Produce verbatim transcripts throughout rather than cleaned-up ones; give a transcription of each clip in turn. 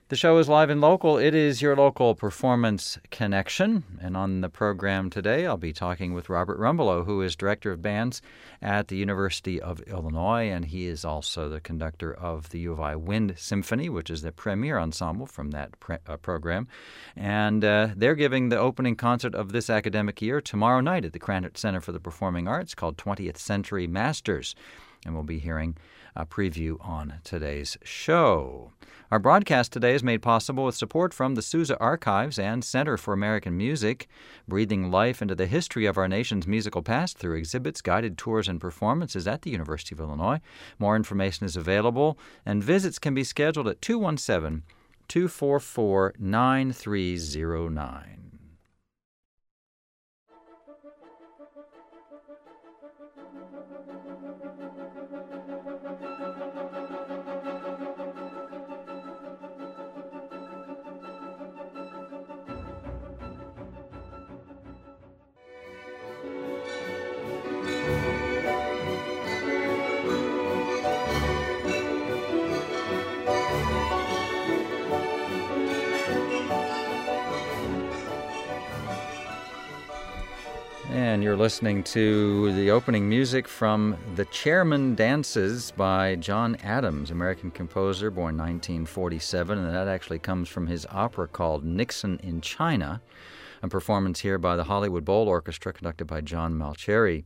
The show is live and local. It is your local performance connection. And on the program today, I'll be talking with Robert Rumbelow, who is Director of Bands at the University of Illinois, and he is also the conductor of the U of I Wind Symphony, which is the premier ensemble from that pre- uh, program. And uh, they're giving the opening concert of this academic year tomorrow night at the Krannert Center for the Performing Arts, called twentieth Century Masters. And we'll be hearing a preview on today's show. Our broadcast today is made possible with support from the Sousa Archives and Center for American Music, breathing life into the history of our nation's musical past through exhibits, guided tours, and performances at the University of Illinois. More information is available, and visits can be scheduled at two one seven, two four four, nine three zero nine. And you're listening to the opening music from The Chairman Dances by John Adams, American composer, born nineteen forty-seven, and that actually comes from his opera called Nixon in China, a performance here by the Hollywood Bowl Orchestra conducted by John Malcheri.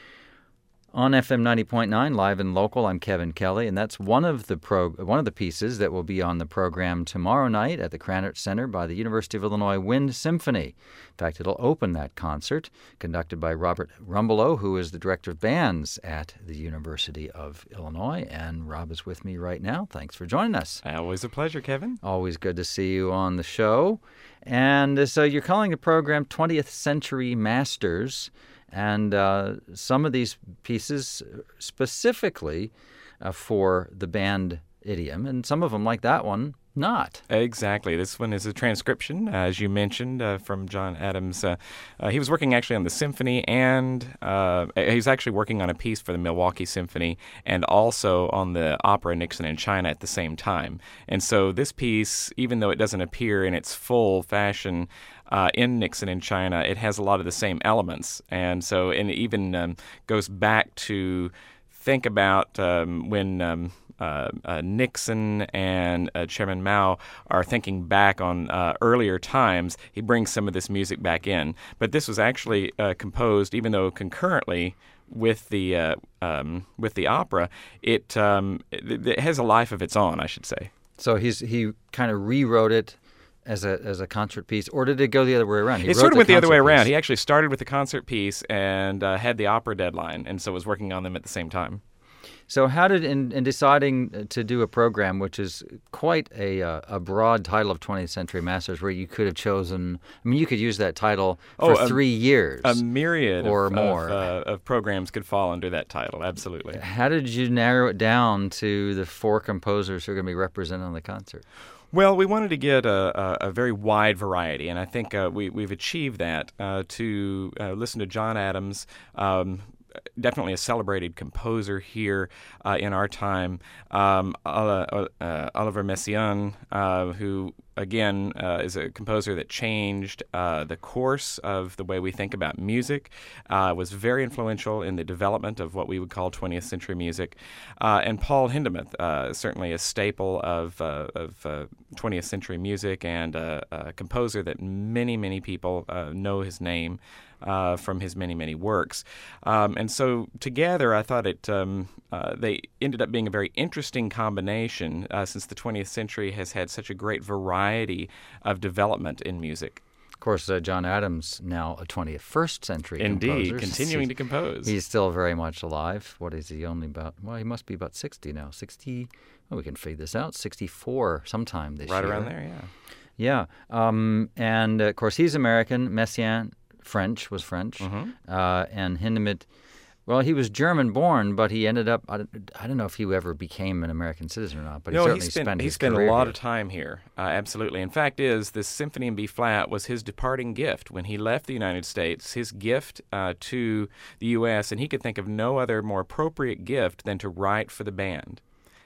On F M ninety point nine, live and local, I'm Kevin Kelly, and that's one of the pro- one of the pieces that will be on the program tomorrow night at the Krannert Center by the University of Illinois Wind Symphony. In fact, it'll open that concert, conducted by Robert Rumbelow, who is the Director of Bands at the University of Illinois. And Rob is with me right now. Thanks for joining us. Always a pleasure, Kevin. Always good to see you on the show. And uh, so you're calling the program twentieth Century Masters. And uh, some of these pieces specifically uh, for the band idiom, and some of them, like that one, not. Exactly. This one is a transcription, uh, as you mentioned, uh, from John Adams. Uh, uh, he was working actually on the symphony, and uh, he's actually working on a piece for the Milwaukee Symphony and also on the opera Nixon in China at the same time. And so this piece, even though it doesn't appear in its full fashion Uh, in Nixon in China, it has a lot of the same elements. And so and it even um, goes back to think about um, when um, uh, uh, Nixon and uh, Chairman Mao are thinking back on uh, earlier times. He brings some of this music back in. But this was actually uh, composed, even though concurrently with the uh, um, with the opera, it, um, it, it has a life of its own, I should say. So he's he kind of rewrote it as a as a concert piece, or did it go the other way around? He it sort of went the other way piece. around. He actually started with the concert piece and uh, had the opera deadline, and so was working on them at the same time. So how did, in, in deciding to do a program, which is quite a uh, a broad title of twentieth Century Masters, where you could have chosen, I mean, you could use that title for oh, a, three years. A myriad or of, more. Of, uh, of programs could fall under that title, absolutely. How did you narrow it down to the four composers who are going to be represented on the concert? Well, we wanted to get a, a, a very wide variety, and I think uh, we, we've achieved that uh, to uh, listen to John Adams, um, definitely a celebrated composer here uh, in our time, um, uh, uh, Oliver Messiaen, uh, who, again, uh, is a composer that changed uh, the course of the way we think about music, uh, was very influential in the development of what we would call twentieth century music, uh, and Paul Hindemith, uh, certainly a staple of, uh, of uh, twentieth century music and uh, a composer that many, many people uh, know his name Uh, from his many, many works. Um, and so together, I thought it um, uh, they ended up being a very interesting combination uh, since the twentieth century has had such a great variety of development in music. Of course, uh, John Adams, now a twenty-first century Indeed, composer. continuing he's, to compose. He's still very much alive. What is he, only about, well, he must be about sixty now. sixty, well, we can figure this out, sixty-four sometime this right year. Right around there, yeah. Yeah. Um, and, uh, of course, he's American. Messiaen, French, was French. Mm-hmm. Uh, and Hindemith, well, he was German-born, but he ended up, I don't, I don't know if he ever became an American citizen or not, but he no, certainly he spent, spent he his spent career a lot here. of time here, uh, absolutely. In fact is, this Symphony in B-flat was his departing gift. When he left the United States, his gift uh, to the U S, and he could think of no other more appropriate gift than to write for the band.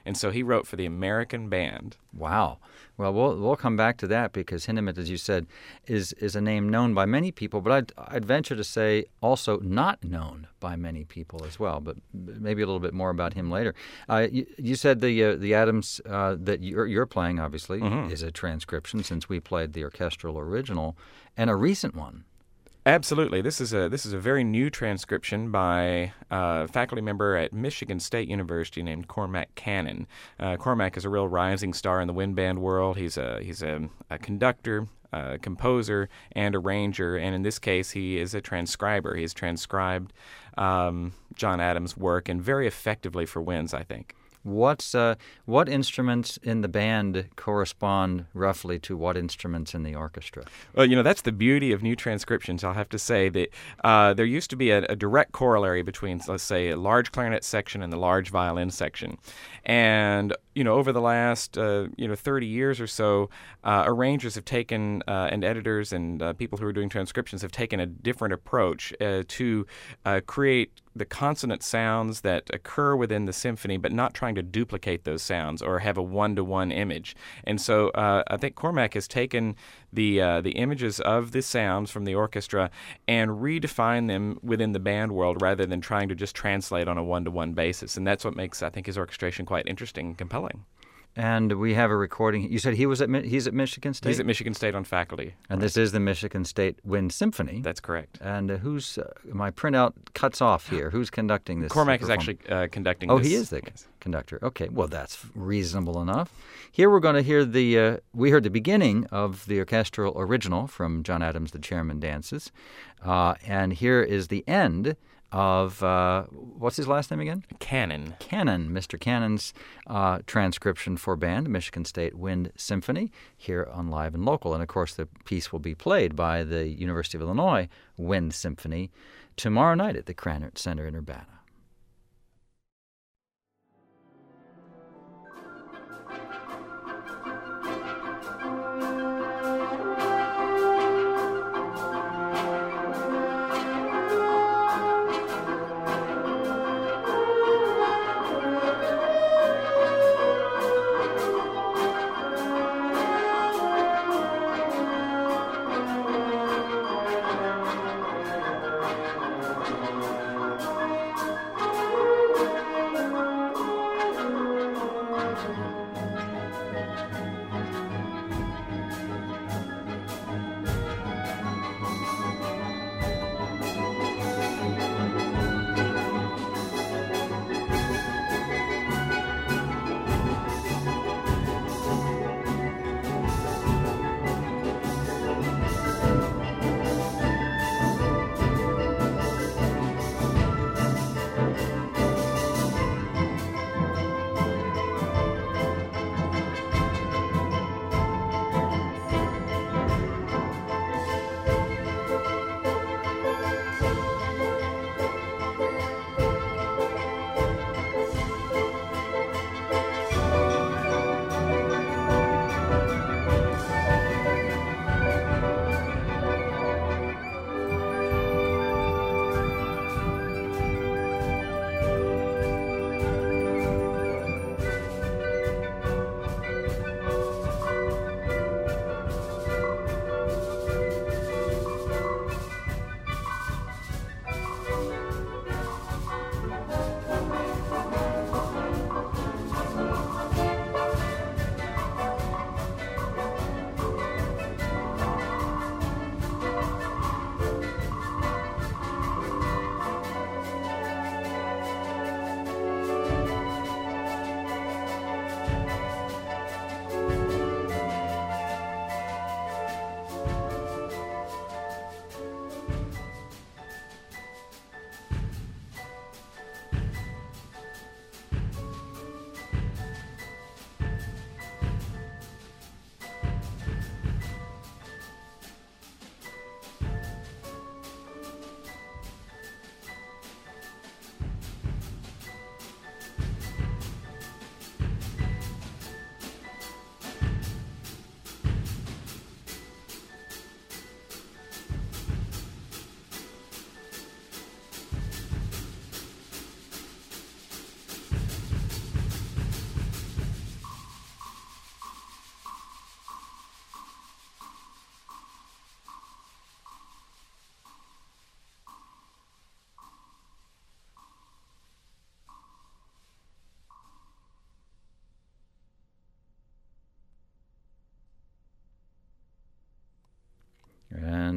And so he wrote for the American Band. Wow. Well, we'll we'll come back to that because Hindemith, as you said, is is a name known by many people, but I'd, I'd venture to say also not known by many people as well. But maybe a little bit more about him later. Uh, you, you said the uh, the Adams uh, that you're, you're playing, obviously, mm-hmm. is a transcription since we played the orchestral original, and a recent one. Absolutely. This is a this is a very new transcription by a faculty member at Michigan State University named Cormac Cannon. Uh, Cormac is a real rising star in the wind band world. He's a he's a, a conductor, a composer, and arranger, and in this case, he is a transcriber. He's transcribed um, John Adams' work, and very effectively for winds, I think. What's uh, what instruments in the band correspond roughly to what instruments in the orchestra? Well, you know, that's the beauty of new transcriptions. I'll have to say that uh, there used to be a, a direct corollary between, let's say, a large clarinet section and the large violin section. And, you know, over the last, uh, you know, thirty years or so, uh, arrangers have taken, uh, and editors and uh, people who are doing transcriptions have taken a different approach uh, to uh, create the consonant sounds that occur within the symphony, but not trying to duplicate those sounds or have a one-to-one image. And so uh, I think Cormac has taken the uh, the images of the sounds from the orchestra and redefined them within the band world rather than trying to just translate on a one-to-one basis. And that's what makes, I think, his orchestration quite interesting and compelling. And we have a recording. You said he was at he's at Michigan State? He's at Michigan State on faculty. And this is the Michigan State Wind Symphony. That's correct. And uh, who's, uh, my printout cuts off here. Who's conducting this? Cormac is actually uh, conducting oh, this. Oh, he is the yes. conductor. Okay, well, that's reasonable enough. Here we're going to hear the, uh, we heard the beginning of the orchestral original from John Adams' The Chairman Dances. Uh, and here is the end of, uh, what's his last name again? Cannon. Cannon, Mister Cannon's uh, transcription for band, the Michigan State Wind Symphony, here on Live and Local. And, of course, the piece will be played by the University of Illinois Wind Symphony tomorrow night at the Krannert Center in Urbana.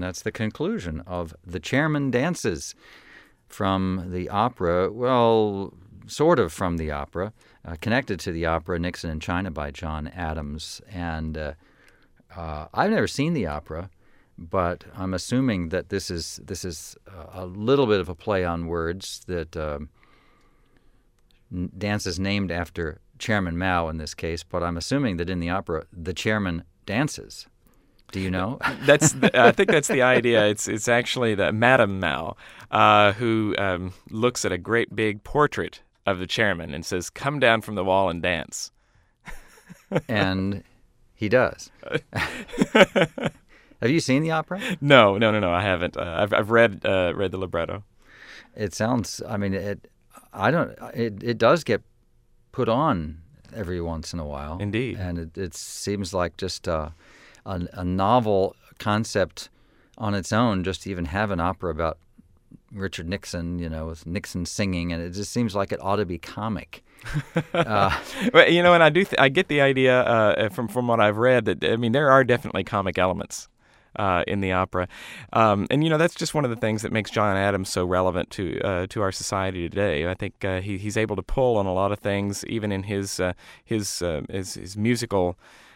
and that's the conclusion of The Chairman Dances from the opera, well, sort of from the opera, uh, connected to the opera Nixon in China by John Adams. And uh, uh, I've never seen the opera, but I'm assuming that this is this is a little bit of a play on words, that uh, dances named after Chairman Mao in this case, but I'm assuming that in the opera, the chairman dances. Do you know? That's the, I think that's the idea. It's it's actually the Madame Mao uh, who um, looks at a great big portrait of the chairman and says, "Come down from the wall and dance." And he does. Have you seen the opera? No, no, no, no. I haven't. Uh, I've I've read uh, read the libretto. It sounds. I mean, it. I don't. It it does get put on every once in a while. Indeed. And it, it seems like just uh, a, a novel concept on its own, just to even have an opera about Richard Nixon, you know, with Nixon singing, and it just seems like it ought to be comic. uh, well, you know, and I do th- I get the idea uh, from, from what I've read that, I mean, there are definitely comic elements Uh, in the opera, um, and you know that's just one of the things that makes John Adams so relevant to uh, to our society today. I think uh, he he's able to pull on a lot of things, even in his uh, his, uh, his his musical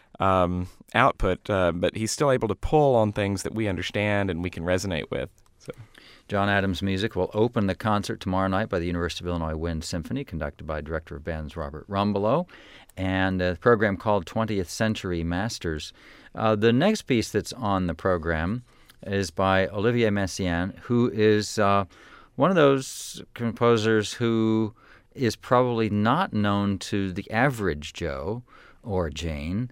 um, output, uh, but he's still able to pull on things that we understand and we can resonate with. So. John Adams' music will open the concert tomorrow night by the University of Illinois Wind Symphony, conducted by Director of Bands Robert Rumbelow, and a program called twentieth Century Masters. Uh, the next piece that's on the program is by Olivier Messiaen, who is uh, one of those composers who is probably not known to the average Joe or Jane.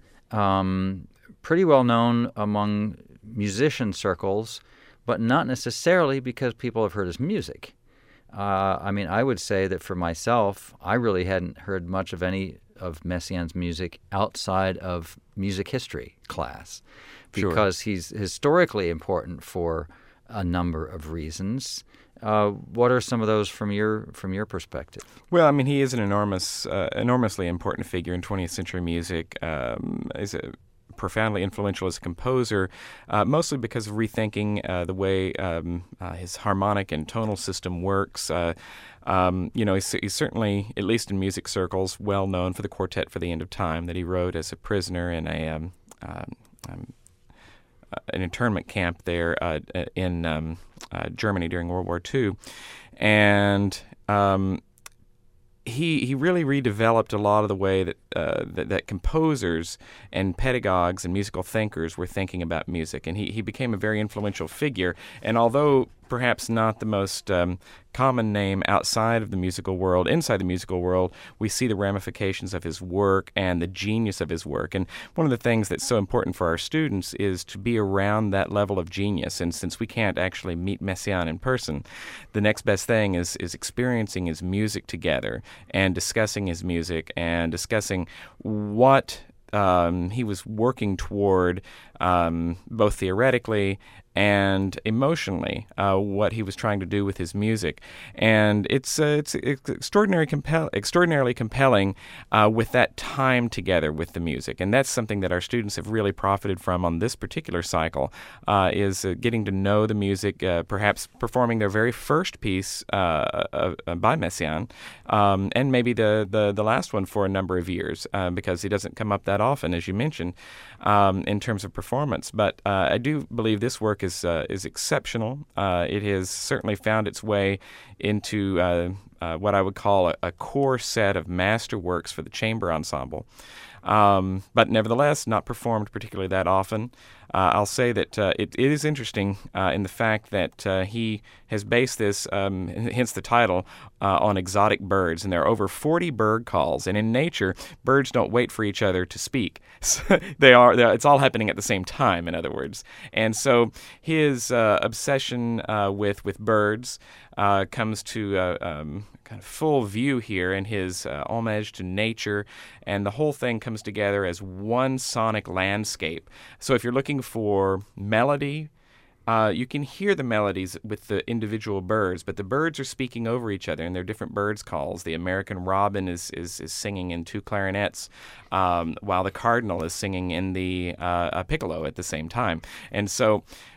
Um, pretty well known among musician circles, but not necessarily because people have heard his music. Uh, I mean, I would say that for myself, I really hadn't heard much of any of Messiaen's music outside of music history class, because Sure. he's historically important for a number of reasons. Uh, what are some of those from your from your perspective? Well, I mean, he is an enormous, uh, enormously important figure in twentieth century music. Um, he's a profoundly influential as a composer, uh, mostly because of rethinking uh, the way um, uh, his harmonic and tonal system works. Uh, um, you know, he's, he's certainly, at least in music circles, well known for the Quartet for the End of Time that he wrote as a prisoner in a um, um, um, an internment camp there uh, in um, uh, Germany during World War Two, and um, He he really redeveloped a lot of the way that, uh, that that composers and pedagogues and musical thinkers were thinking about music, and he, he became a very influential figure. And although perhaps not the most um, common name outside of the musical world, inside the musical world, we see the ramifications of his work and the genius of his work. And one of the things that's so important for our students is to be around that level of genius. And since we can't actually meet Messiaen in person, the next best thing is is experiencing his music together and discussing his music and discussing what um, he was working toward, um, both theoretically and emotionally, uh, what he was trying to do with his music. And it's uh, it's, it's extraordinary compel- extraordinarily compelling uh, with that time together with the music. And that's something that our students have really profited from on this particular cycle, uh, is uh, getting to know the music, uh, perhaps performing their very first piece uh, uh, by Messiaen, um, and maybe the, the, the last one for a number of years, uh, because he doesn't come up that often, as you mentioned, um, in terms of performance. But uh, I do believe this work is uh, is exceptional. Uh, it has certainly found its way into uh, uh, what I would call a, a core set of masterworks for the chamber ensemble. Um, but nevertheless, not performed particularly that often. Uh, I'll say that uh, it, it is interesting uh, in the fact that uh, he has based this, um, hence the title, uh, on exotic birds. And there are over forty bird calls. And in nature, birds don't wait for each other to speak. So they are. It's all happening at the same time, in other words. And so his uh, obsession uh, with with birds uh, comes to uh, um, kind of full view here in his uh, homage to nature, and the whole thing comes together as one sonic landscape. So if you're looking for melody, uh, you can hear the melodies with the individual birds, but the birds are speaking over each other, and they're different birds calls. The American robin is is, is singing in two clarinets, um, while the cardinal is singing in the uh, a piccolo at the same time. And so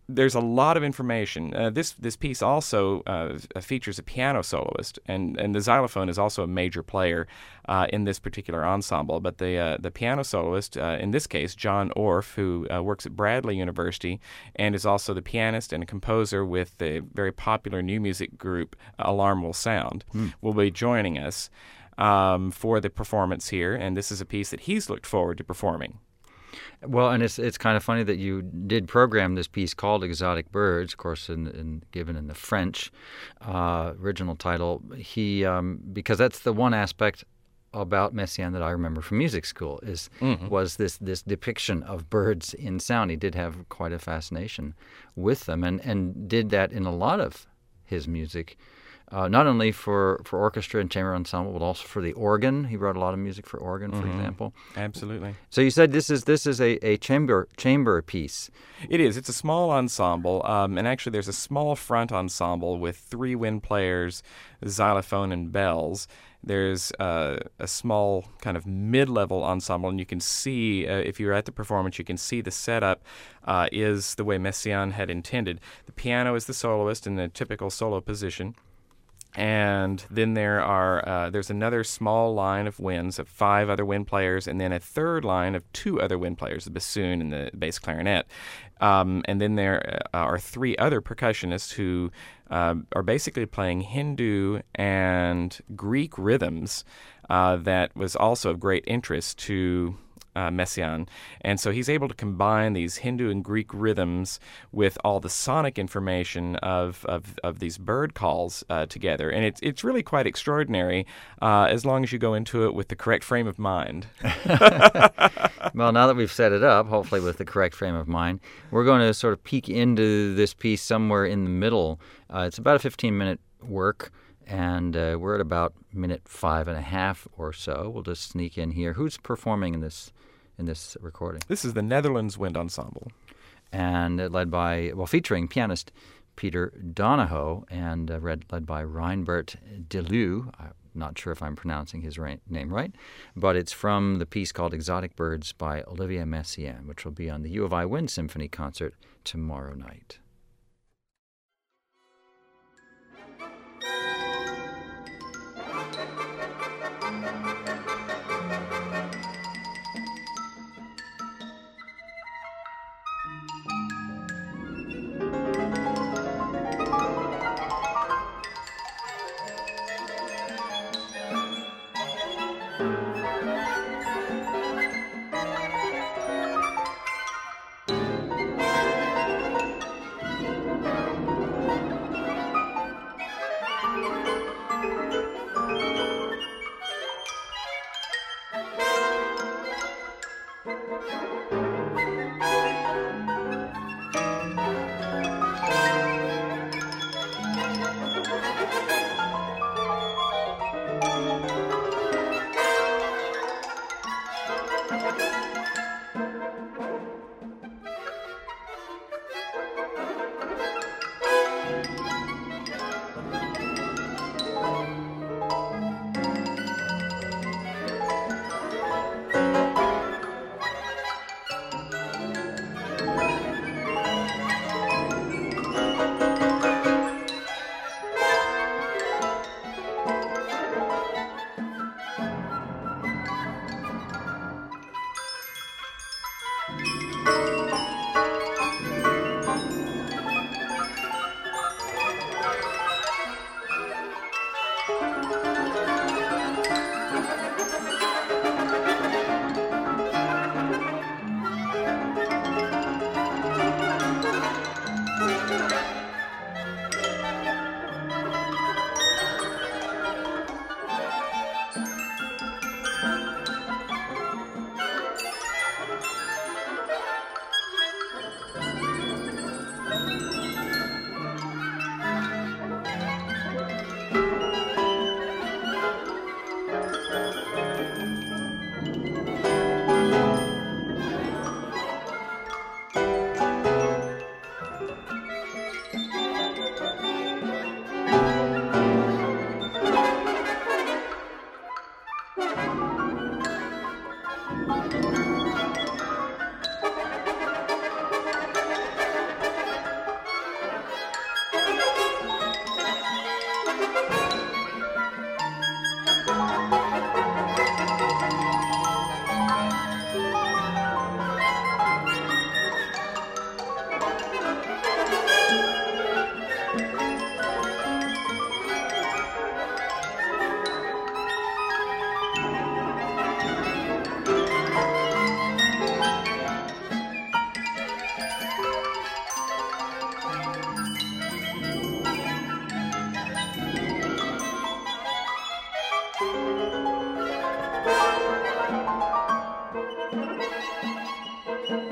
there's a lot of information. Uh, this this piece also uh, features a piano soloist, and, and the xylophone is also a major player uh, in this particular ensemble. But the uh, the piano soloist, uh, in this case, John Orff, who uh, works at Bradley University and is also the pianist and composer with the very popular new music group Alarm Will Sound, hmm. will be joining us um, for the performance here. And this is a piece that he's looked forward to performing. Well, and it's it's kind of funny that you did program this piece called Exotic Birds, of course, in, in given in the French uh, original title. He um, because that's the one aspect about Messiaen that I remember from music school is mm-hmm. was this this depiction of birds in sound. He did have quite a fascination with them, and, and did that in a lot of his music. Uh, not only for, for orchestra and chamber ensemble, but also for the organ. He wrote a lot of music for organ, for mm-hmm. example. Absolutely. So you said this is this is a, a chamber chamber piece. It is. It's a small ensemble, um, and actually there's a small front ensemble with three wind players, xylophone, and bells. There's uh, a small kind of mid-level ensemble, and you can see, uh, if you're at the performance, you can see the setup uh, is the way Messiaen had intended. The piano is the soloist in the typical solo position. And then there are uh, there's another small line of winds of five other wind players, and then a third line of two other wind players, the bassoon and the bass clarinet. Um, and then there are three other percussionists who uh, are basically playing Hindu and Greek rhythms uh, that was also of great interest to Uh, Messiaen. And so he's able to combine these Hindu and Greek rhythms with all the sonic information of of, of these bird calls uh, together. And it's it's really quite extraordinary uh, as long as you go into it with the correct frame of mind. Well, now that we've set it up, hopefully with the correct frame of mind, we're going to sort of peek into this piece somewhere in the middle. Uh, it's about a fifteen-minute work, and uh, we're at about minute five and a half or so. We'll just sneak in here. Who's performing in this in this recording? This is the Netherlands Wind Ensemble. And led by, well, featuring pianist Peter Donahoe and uh, read, led by Reinbert Deleu. I'm not sure if I'm pronouncing his ra- name right, but it's from the piece called Exotic Birds by Olivier Messiaen, which will be on the U of I Wind Symphony concert tomorrow night.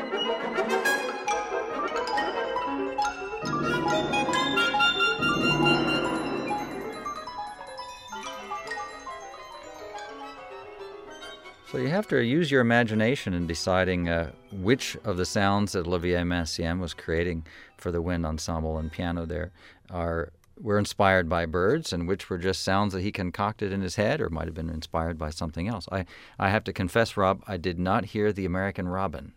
So you have to use your imagination in deciding uh, which of the sounds that Olivier Messiaen was creating for the wind ensemble and piano there are were inspired by birds, and which were just sounds that he concocted in his head or might have been inspired by something else. I, I have to confess, Rob, I did not hear the American Robin.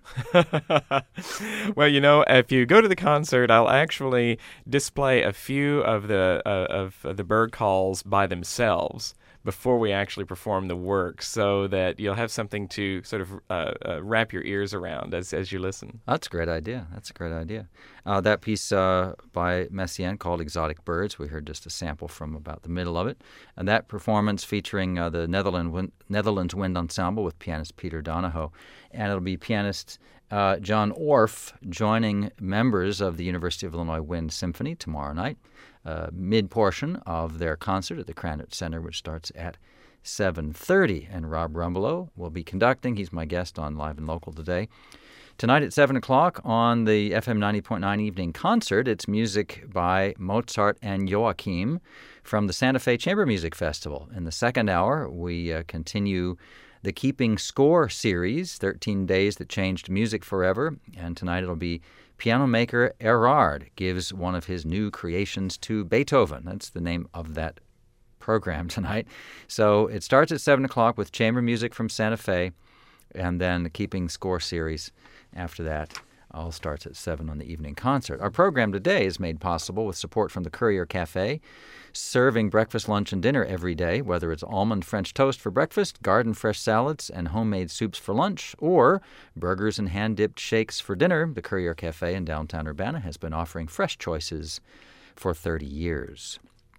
Well, you know, if you go to the concert, I'll actually display a few of the uh, of the bird calls by themselves before we actually perform the work, so that you'll have something to sort of uh, uh, wrap your ears around as as you listen. That's a great idea. That's a great idea. Uh, that piece uh, by Messiaen called Exotic Birds, we heard just a sample from about the middle of it. And that performance featuring uh, the Netherlands Wind, Netherlands Wind Ensemble with pianist Peter Donahoe. And it'll be pianist uh, John Orff joining members of the University of Illinois Wind Symphony tomorrow night. Uh, mid-portion of their concert at the Krannert Center, which starts at seven thirty. And Rob Rumbelow will be conducting. He's my guest on Live and Local today. Tonight at seven o'clock on the F M ninety point nine Evening Concert, it's music by Mozart and Joachim from the Santa Fe Chamber Music Festival. In the second hour, we uh, continue the Keeping Score series, thirteen Days That Changed Music Forever. And tonight it'll be piano maker Erard gives one of his new creations to Beethoven. That's the name of that program tonight. So it starts at seven o'clock with chamber music from Santa Fe, and then the Keeping Score series after that all starts at seven on the evening concert. Our program today is made possible with support from the Courier Cafe, serving breakfast, lunch, and dinner every day, whether it's almond French toast for breakfast, garden fresh salads, and homemade soups for lunch, or burgers and hand-dipped shakes for dinner. The Courier Cafe in downtown Urbana has been offering fresh choices for thirty years.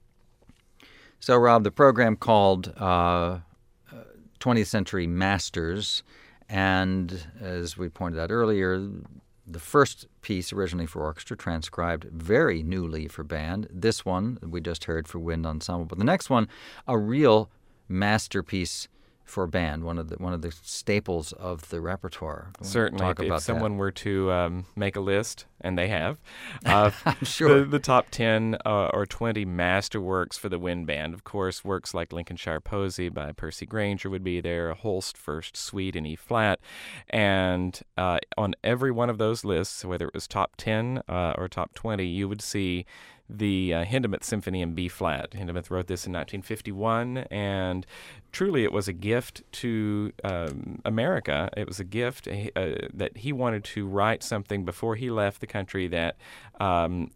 So, Rob, the program called uh, twentieth Century Masters, and as we pointed out earlier, the first piece originally for orchestra, transcribed very newly for band. This one we just heard for wind ensemble, but the next one, a real masterpiece for band, one of the one of the staples of the repertoire. Certainly, talk if, about if someone that. were to um, make a list, and they have, uh, I'm sure the, the top ten uh, or twenty masterworks for the wind band. Of course, works like Lincolnshire Posy by Percy Grainger would be there, Holst First Suite in E flat, and uh, on every one of those lists, whether it was top ten uh, or top twenty, you would see the uh, Hindemith Symphony in B flat. Hindemith wrote this in nineteen fifty-one, and truly it was a gift to um, America. It was a gift uh, that he wanted to write something before he left the country that um,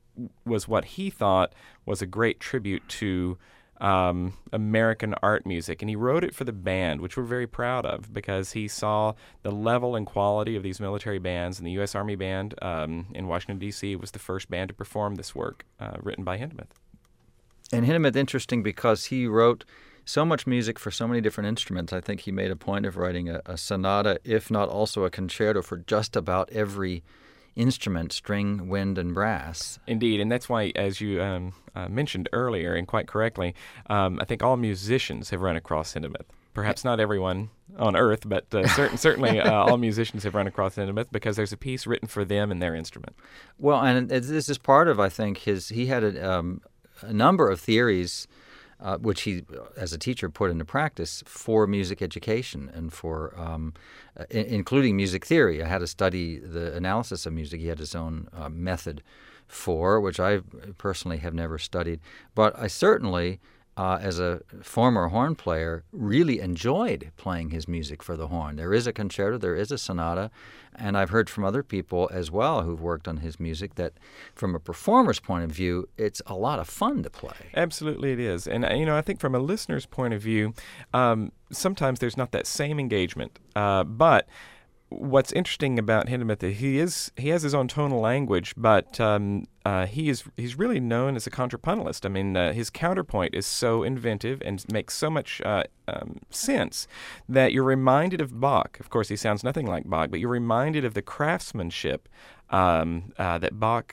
was what he thought was a great tribute to Um, American art music, and he wrote it for the band, which we're very proud of, because he saw the level and quality of these military bands, and the U S Army Band um, in Washington, D C was the first band to perform this work uh, written by Hindemith. And Hindemith, interesting because he wrote so much music for so many different instruments. I think he made a point of writing a, a sonata, if not also a concerto, for just about every instrument, string, wind, and brass. Indeed, and that's why, as you um, uh, mentioned earlier, and quite correctly, um, I think all musicians have run across Hindemith. Perhaps not everyone on Earth, but uh, certain, certainly uh, all musicians have run across Hindemith because there's a piece written for them and their instrument. Well, and this is part of, I think, his. He had a, um, a number of theories, uh, which he, as a teacher, put into practice for music education and for, um, uh, I- including music theory. I had to study the analysis of music. He had his own uh, method for, which I personally have never studied. But I certainly, uh, as a former horn player, really enjoyed playing his music for the horn. There is a concerto, there is a sonata, and I've heard from other people as well who've worked on his music that from a performer's point of view, it's a lot of fun to play. Absolutely it is. And, uh, you know, I think from a listener's point of view, um, sometimes there's not that same engagement. Uh, but what's interesting about Hindemith is he is he has his own tonal language, but um, uh, he is he's really known as a contrapuntist. I mean, uh, his counterpoint is so inventive and makes so much uh, um, sense that you're reminded of Bach. Of course, he sounds nothing like Bach, but you're reminded of the craftsmanship um, uh, that Bach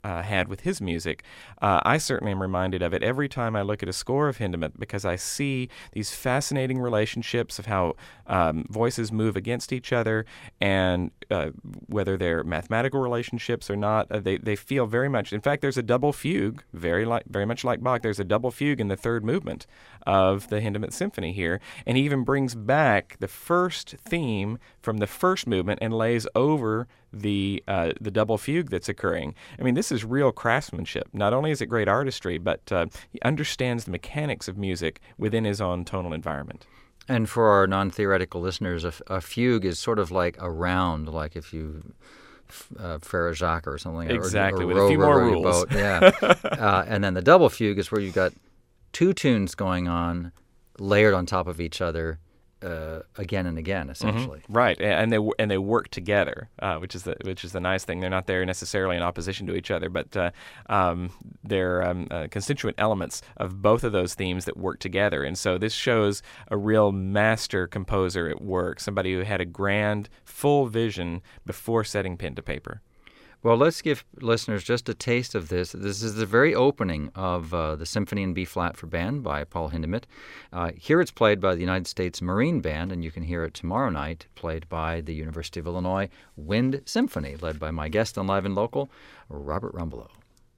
uh, had with his music. Uh, I certainly am reminded of it every time I look at a score of Hindemith, because I see these fascinating relationships of how um, voices move against each other, and uh, whether they're mathematical relationships or not, uh, they they feel very much. In fact, there's a double fugue, very like very much like Bach. There's a double fugue in the third movement of the Hindemith Symphony here, and he even brings back the first theme from the first movement and lays over the uh, the double fugue that's occurring. I mean, this is real craftsmanship. Not only is it great artistry, but uh, he understands the mechanics of music within his own tonal environment. And for our non-theoretical listeners, a, a fugue is sort of like a round, like if you uh, Frère Jacques or something. Exactly, or, or with row, a few row, more row your rules. boat. Yeah. uh, and then the double fugue is where you've got two tunes going on, layered on top of each other, uh, again and again, essentially. Mm-hmm. Right, and they and they work together, uh, which is the which is the nice thing. They're not there necessarily in opposition to each other, but uh, um, they're um, uh, constituent elements of both of those themes that work together. And so this shows a real master composer at work, somebody who had a grand, full vision before setting pen to paper. Well, let's give listeners just a taste of this. This is the very opening of uh, the Symphony in B-flat for band by Paul Hindemith. Uh, here it's played by the United States Marine Band, and you can hear it tomorrow night played by the University of Illinois Wind Symphony, led by my guest on Live and Local, Robert Rumbelow.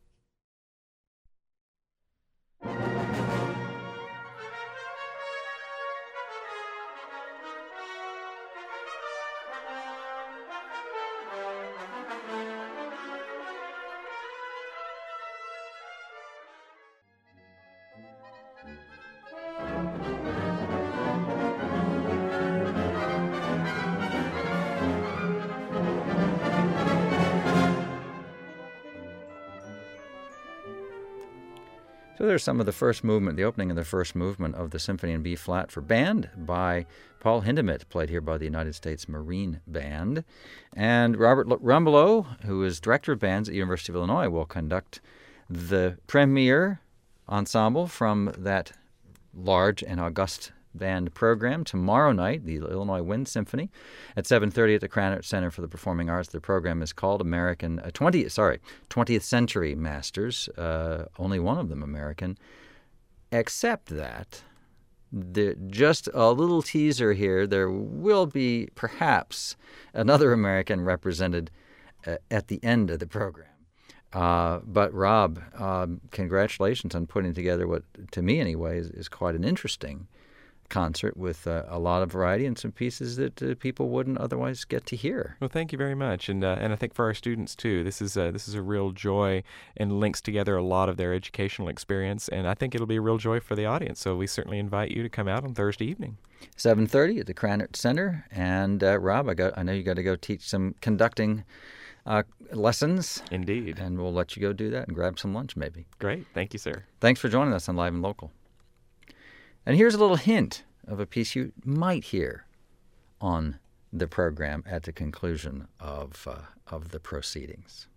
So there's some of the first movement, the opening of the first movement of the Symphony in B-flat for band by Paul Hindemith, played here by the United States Marine Band. And Robert Rumbelow, who is director of bands at the University of Illinois, will conduct the premier ensemble from that large and august band program tomorrow night, the Illinois Wind Symphony, at seven thirty at the Krannert Center for the Performing Arts. The program is called American uh, twenty sorry twentieth Century Masters. Uh, only one of them American, except that the, just a little teaser here. There will be perhaps another American represented uh, at the end of the program. Uh, but Rob, uh, congratulations on putting together what, to me anyway, is, is quite an interesting concert with uh, a lot of variety and some pieces that uh, people wouldn't otherwise get to hear. Well, thank you very much, and uh, and I think for our students too, this is a, this is a real joy and links together a lot of their educational experience, and I think it'll be a real joy for the audience. So we certainly invite you to come out on Thursday evening, seven thirty at the Krannert Center. And uh, Rob, I got I know you got to go teach some conducting uh, lessons. Indeed, and we'll let you go do that and grab some lunch, maybe. Great, thank you, sir. Thanks for joining us on Live and Local. And here's a little hint of a piece you might hear on the program at the conclusion of uh, of the proceedings.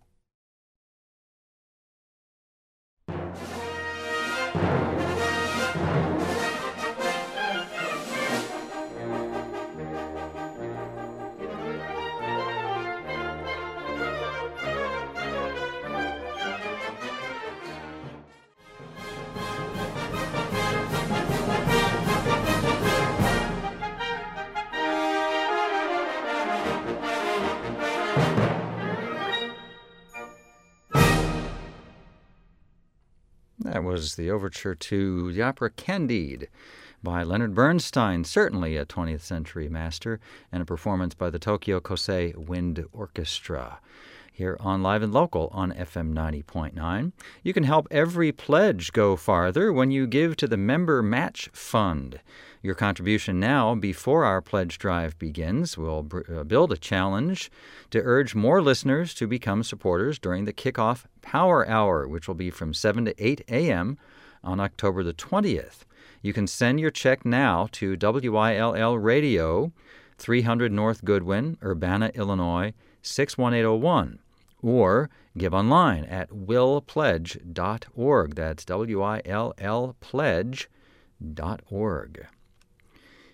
That was the overture to the opera Candide by Leonard Bernstein, certainly a twentieth century master, and a performance by the Tokyo Kosei Wind Orchestra. Here on Live and Local on F M ninety point nine. You can help every pledge go farther when you give to the Member Match Fund. Your contribution now, before our pledge drive begins, will uh, build a challenge to urge more listeners to become supporters during the kickoff Power Hour, which will be from seven to eight a.m. on October the twentieth. You can send your check now to W I L L Radio, three hundred North Goodwin, Urbana, Illinois, six one eight oh one, or give online at will pledge dot org. That's W I L L pledge dot org.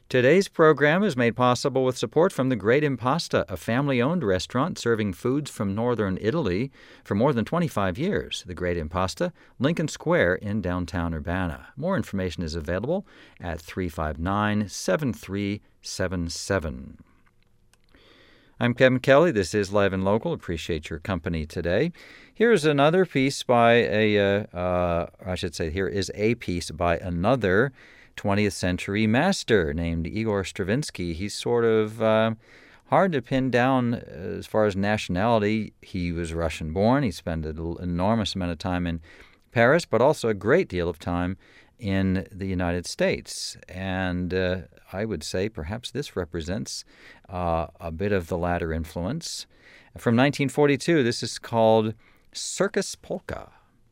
Today's program is made possible with support from the Great Impasta, a family-owned restaurant serving foods from northern Italy for more than twenty-five years. The Great Impasta, Lincoln Square in downtown Urbana. More information is available at three five nine, seven three seven seven. I'm Kevin Kelly. This is Live and Local. Appreciate your company today. Here's another piece by a, uh, uh, I should say, here is a piece by another twentieth century master named Igor Stravinsky. He's sort of uh, hard to pin down as far as nationality. He was Russian-born. He spent an enormous amount of time in Paris, but also a great deal of time in the United States. And uh, I would say perhaps this represents uh, a bit of the latter influence. From nineteen forty-two, this is called Circus Polka.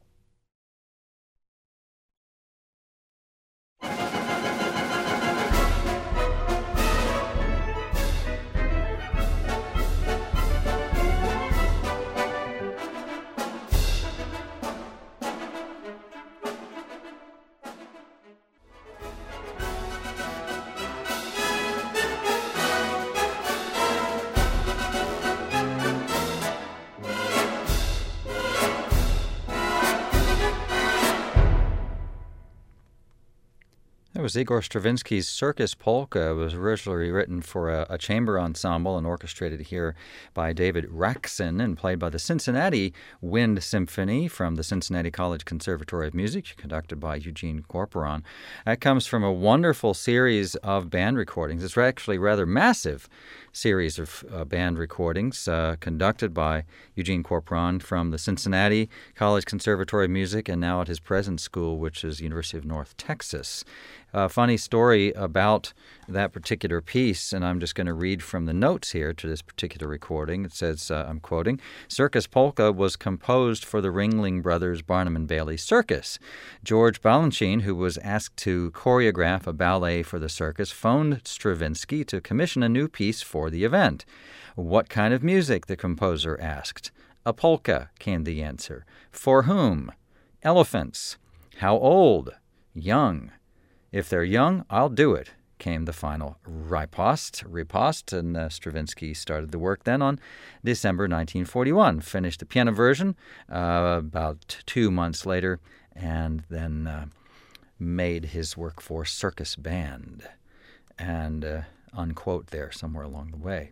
That was Igor Stravinsky's Circus Polka. It was originally written for a, a chamber ensemble and orchestrated here by David Raksin and played by the Cincinnati Wind Symphony from the Cincinnati College Conservatory of Music, conducted by Eugene Corporon. That comes from a wonderful series of band recordings. It's actually a rather massive series of uh, band recordings uh, conducted by Eugene Corporon from the Cincinnati College Conservatory of Music and now at his present school, which is University of North Texas. A funny story about that particular piece, and I'm just going to read from the notes here to this particular recording. It says, uh, I'm quoting, Circus Polka was composed for the Ringling Brothers Barnum and Bailey Circus. George Balanchine, who was asked to choreograph a ballet for the circus, phoned Stravinsky to commission a new piece for the event. What kind of music, the composer asked. A polka, came the answer. For whom? Elephants. How old? Young. If they're young, I'll do it, came the final riposte, riposte, and uh, Stravinsky started the work then on December nineteen forty-one, finished the piano version uh, about two months later, and then uh, made his work for Circus Band, and uh, unquote there somewhere along the way.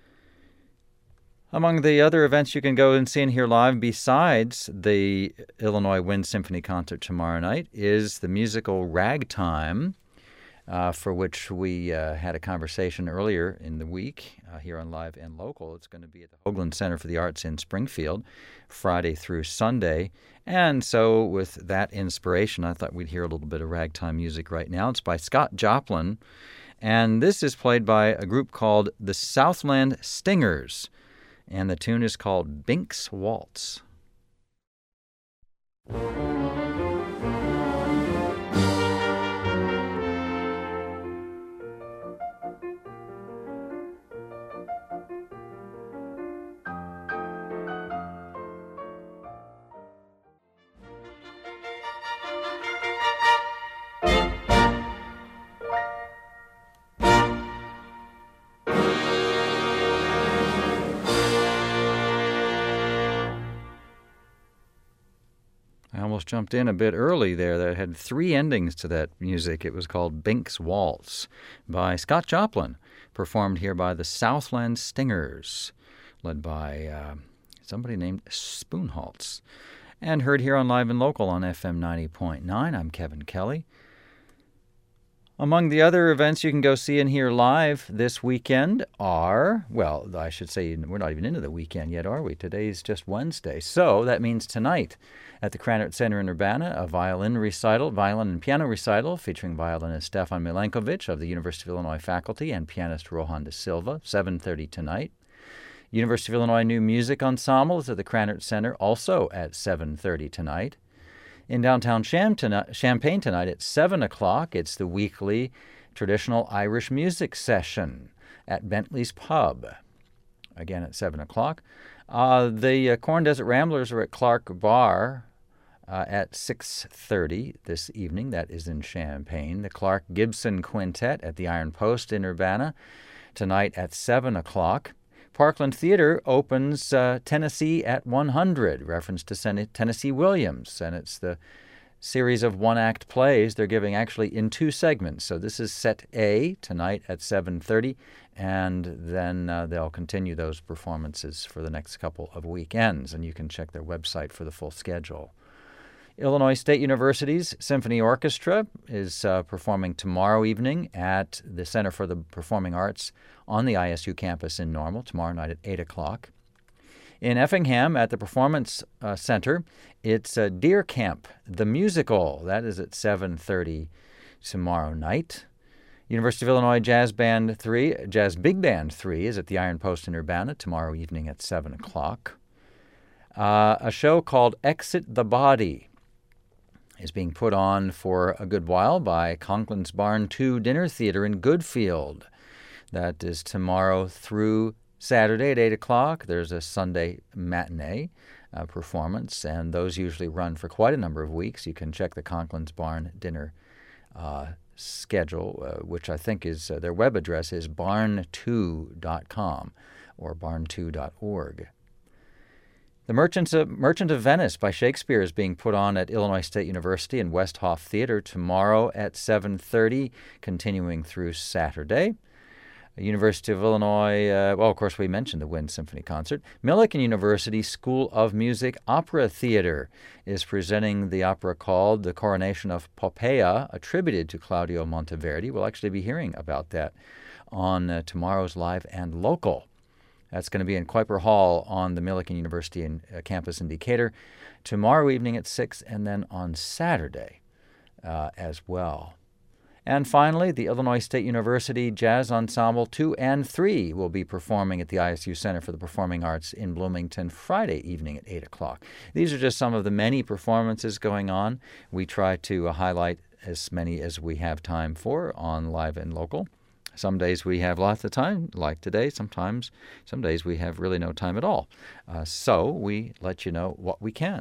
Among the other events you can go and see and hear live besides the Illinois Wind Symphony concert tomorrow night is the musical Ragtime, uh, for which we uh, had a conversation earlier in the week uh, here on Live and Local. It's going to be at the Hoagland Center for the Arts in Springfield, Friday through Sunday. And so with that inspiration, I thought we'd hear a little bit of ragtime music right now. It's by Scott Joplin, and this is played by a group called the Southland Stingers. And the tune is called Bink's Waltz. I almost jumped in a bit early there. That had three endings to that music. It was called Bink's Waltz by Scott Joplin, performed here by the Southland Stingers, led by uh, somebody named Spoonholtz, and heard here on Live and Local on F M ninety point nine. I'm Kevin Kelly. Among the other events you can go see and hear live this weekend are, well, I should say we're not even into the weekend yet, are we? Today's just Wednesday. So that means tonight at the Krannert Center in Urbana, a violin recital, violin and piano recital featuring violinist Stefan Milenkovic of the University of Illinois faculty and pianist Rohan De Silva, seven thirty tonight. University of Illinois New Music Ensemble is at the Krannert Center, also at seven thirty tonight. In downtown Champaign tonight at seven o'clock, it's the weekly traditional Irish music session at Bentley's Pub, again at seven o'clock. Uh, the uh, Corn Desert Ramblers are at Clark Bar uh, at six thirty this evening. That is in Champaign. The Clark Gibson Quintet at the Iron Post in Urbana tonight at seven o'clock. Parkland Theater opens uh, Tennessee at one hundred, reference to Sen- Tennessee Williams, and it's the series of one-act plays they're giving actually in two segments. So this is set A tonight at seven thirty, and then uh, they'll continue those performances for the next couple of weekends, and you can check their website for the full schedule. Illinois State University's Symphony Orchestra is uh, performing tomorrow evening at the Center for the Performing Arts on the I S U campus in Normal, tomorrow night at eight o'clock. In Effingham at the Performance uh, Center, it's uh, Deer Camp, the musical. That is at seven thirty tomorrow night. University of Illinois Jazz Band three, Jazz Big Band three is at the Iron Post in Urbana tomorrow evening at seven o'clock. Uh, a show called Exit the Body is being put on for a good while by Conklin's Barn two Dinner Theater in Goodfield. That is tomorrow through Saturday at eight o'clock. There's a Sunday matinee uh, performance, and those usually run for quite a number of weeks. You can check the Conklin's Barn dinner uh, schedule, uh, which I think is, uh, their web address is barn two dot com or barn two dot org. The Merchants of, Merchant of Venice by Shakespeare is being put on at Illinois State University and Westhoff Theater tomorrow at seven thirty, continuing through Saturday. University of Illinois, uh, well, of course, we mentioned the Wind Symphony Concert. Millikan University School of Music Opera Theater is presenting the opera called The Coronation of Poppaea, attributed to Claudio Monteverdi. We'll actually be hearing about that on uh, tomorrow's Live and Local. That's going to be in Kuiper Hall on the Millikan University in, uh, campus in Decatur tomorrow evening at six, and then on Saturday uh, as well. And finally, the Illinois State University Jazz Ensemble two and three will be performing at the I S U Center for the Performing Arts in Bloomington Friday evening at eight o'clock. These are just some of the many performances going on. We try to uh, highlight as many as we have time for on Live and Local. Some days we have lots of time, like today. Sometimes, some days we have really no time at all. Uh, so we let you know what we can.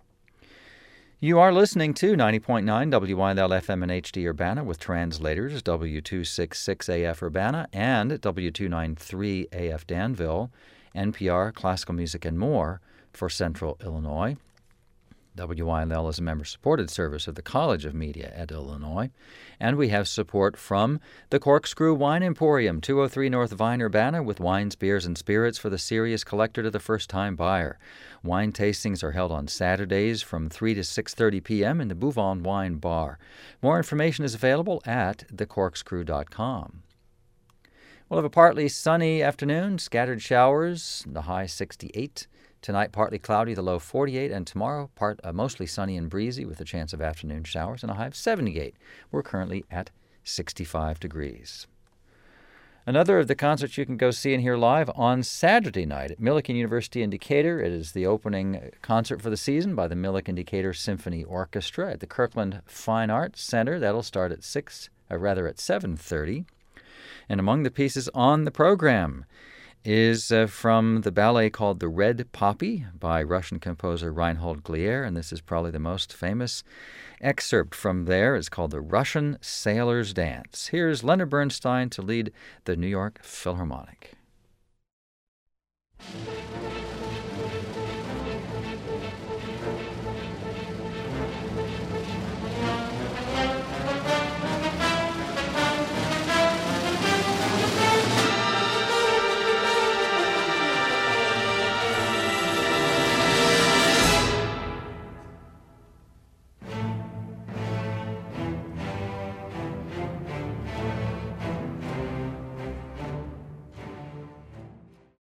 You are listening to ninety point nine W Y L L F M and H D Urbana with translators W two sixty-six A F Urbana and W two ninety-three A F Danville, N P R, classical music, and more for Central Illinois. W Y L L is a member-supported service of the College of Media at Illinois, and we have support from the Corkscrew Wine Emporium, two oh three North Vine, Urbana, with wines, beers, and spirits for the serious collector to the first-time buyer. Wine tastings are held on Saturdays from three to six thirty p.m. in the Bouvon Wine Bar. More information is available at the corkscrew dot com. We'll have a partly sunny afternoon, scattered showers, the high sixty-eight. Tonight, partly cloudy, the low forty-eight, and tomorrow, part uh, mostly sunny and breezy with a chance of afternoon showers and a high of seventy-eight. We're currently at sixty-five degrees. Another of the concerts you can go see and hear live on Saturday night at Millikan University in Decatur. It is the opening concert for the season by the Millikan Decatur Symphony Orchestra at the Kirkland Fine Arts Center. That'll start at six, or rather at seven thirty. And among the pieces on the program is uh, from the ballet called The Red Poppy by Russian composer Reinhold Glier, and this is probably the most famous excerpt from there. It's called The Russian Sailor's Dance. Here's Leonard Bernstein to lead the New York Philharmonic.